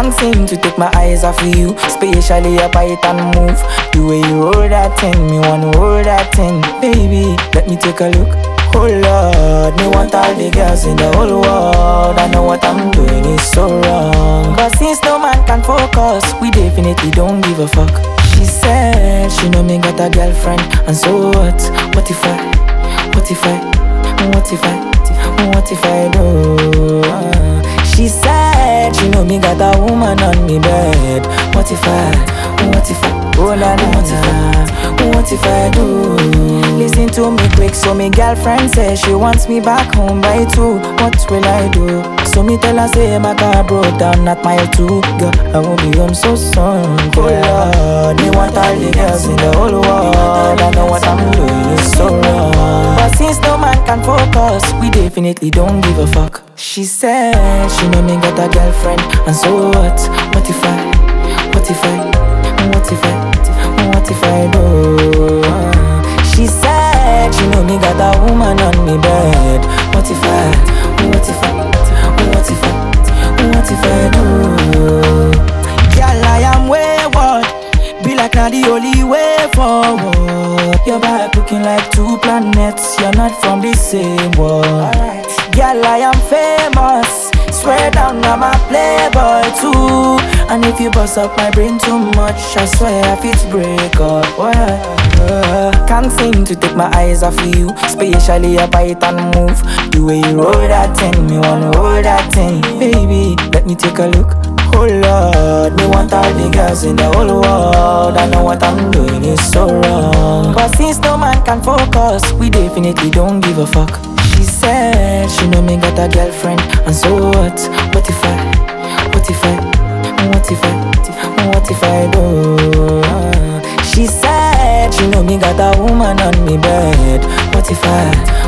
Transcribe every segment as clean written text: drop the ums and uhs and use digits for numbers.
Can't seem to take my eyes off of you, especially up I and move. The way you roll that thing, me wanna roll that thing. Baby, let me take a look. Oh Lord, me want all the girls in the whole world. I know what I'm doing is so wrong, but since no man can focus, we definitely don't give a fuck. She said she know me got a girlfriend, and so what? What if I do? She said she know me got a woman on me bed. What if I oh la la, what if I do? Listen to me quick, so me girlfriend says she wants me back home by 2. What will I do? So me tell her say my car broke down at mile 2. Girl, I won't be home so soon. Oh Lord, me want all the girls in the whole world. I know what I'm doing is so wrong, but since no man can focus, we definitely don't give a fuck. She said she know me got a girlfriend, and so what? What if I do? She said she know me got a woman on me bed. What if I do? Girl, I am wayward, be like not the only way forward. Your back looking like 2 planets, you're not from the same world. Girl, I am famous, swear down I'm a playboy too. And if you bust up my brain too much, I swear I fit break up. Can't seem to take my eyes off of you, especially up I and move. The way you roll that thing, me wanna roll that thing. Baby, let me take a look. Oh Lord, me want all the girls in the whole world. I know what I'm doing is so wrong, but since no man can focus, we definitely don't give a fuck. She said she know me got a girlfriend, and so what? What if I do? She said she know me got a woman on me bed. What if I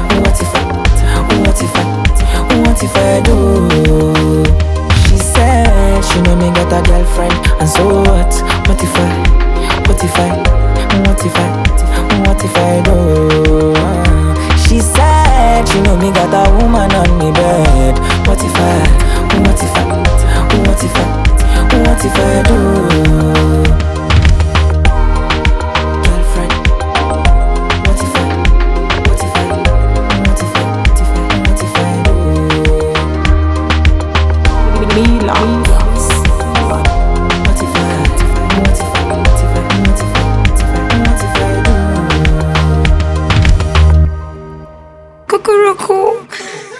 do? She said she know me got a girlfriend, and so what? What if I do? She said she know me got a woman on me bed. What if I do? Girlfriend, what if I do? Me love. Cuckoo.